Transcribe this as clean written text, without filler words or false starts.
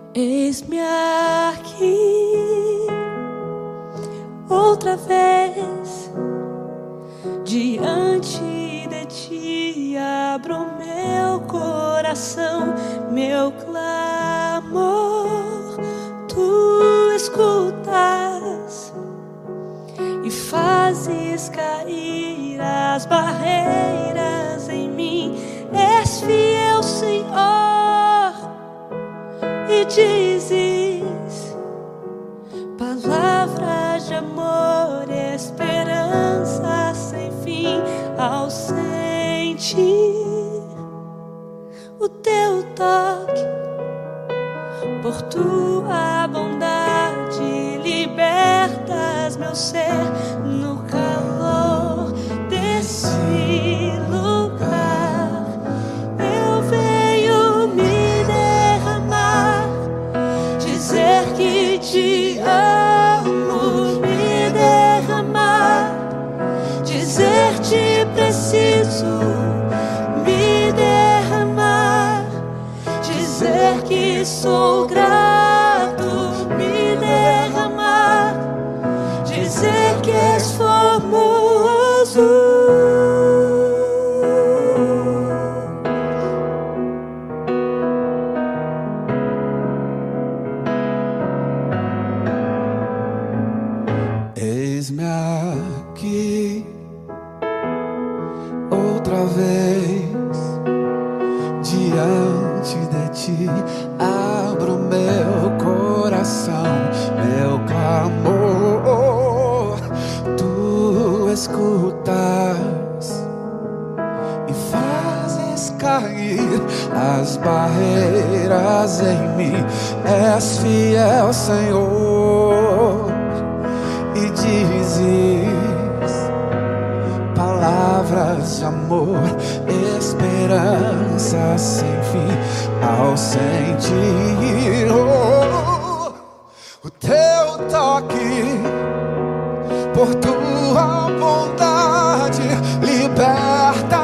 Eis-me aqui outra vez diante de ti, abro meu coração, meu clamor, tu escutas e fazes cair as barreiras em mim. És fiel, Senhor, e dizes palavras de amor, esperança sem fim. Ao sentir o teu toque, por tua bondade libertas meu ser no calor desse lugar. Eu venho me derramar, dizer que te amo, me derramar, dizer te preciso, me derramar, dizer que sou grato, me derramar, dizer que és formoso. Eis-me aqui outra vez diante de ti, abro meu coração, meu clamor, tu escutas e fazes cair as barreiras em mim. És fiel, Senhor, e dizes palavras de amor, esperança sem fim. Ao sentir o teu toque, por tua bondade liberta